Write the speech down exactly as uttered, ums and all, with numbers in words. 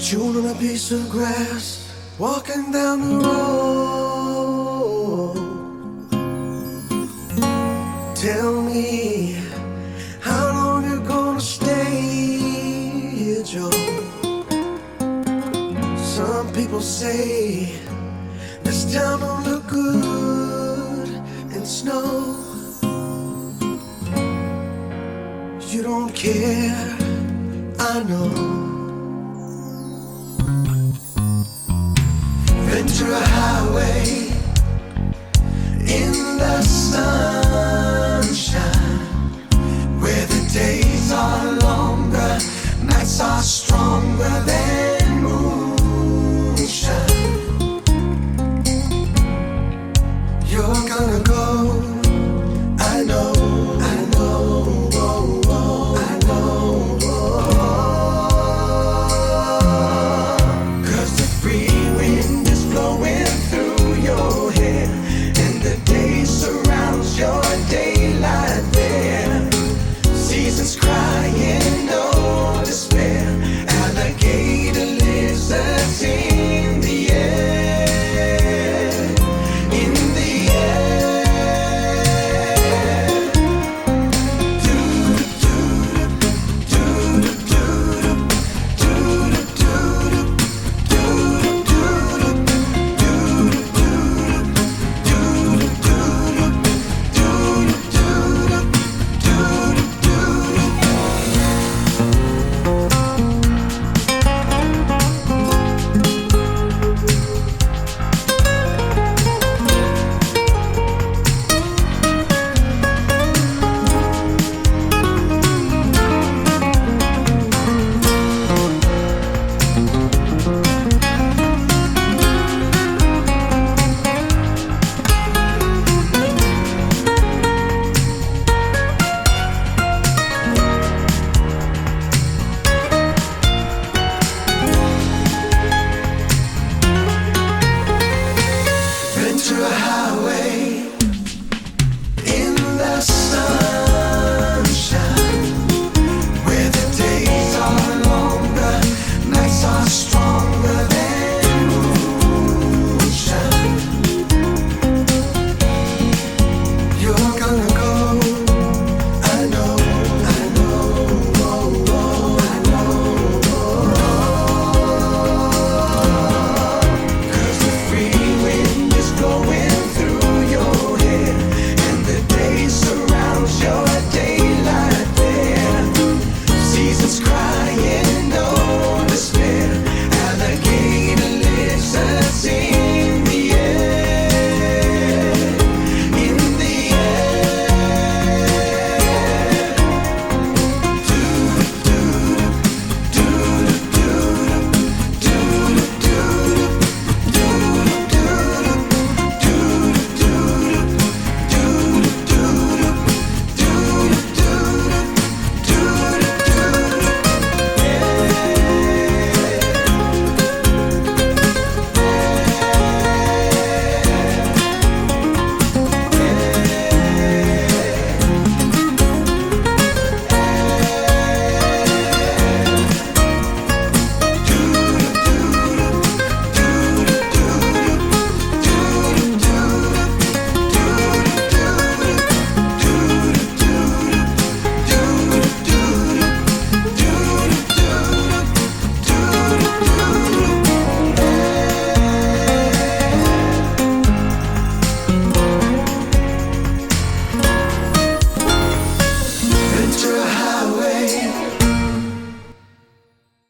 Chewing on a piece of grass, walking down the road. Tell me, how long you gonna stay here, Joe? Some people say this town don't look good in snow. You don't care, I know. Ventura Highway in the sunshine, where the days are longer, nights are stronger than moonshine. You're gonna go, I know, I know, oh, oh, I know, oh, oh. 'Cause the free wind is blowing through your hair, and the day surrounds your daylight there. Seasons cry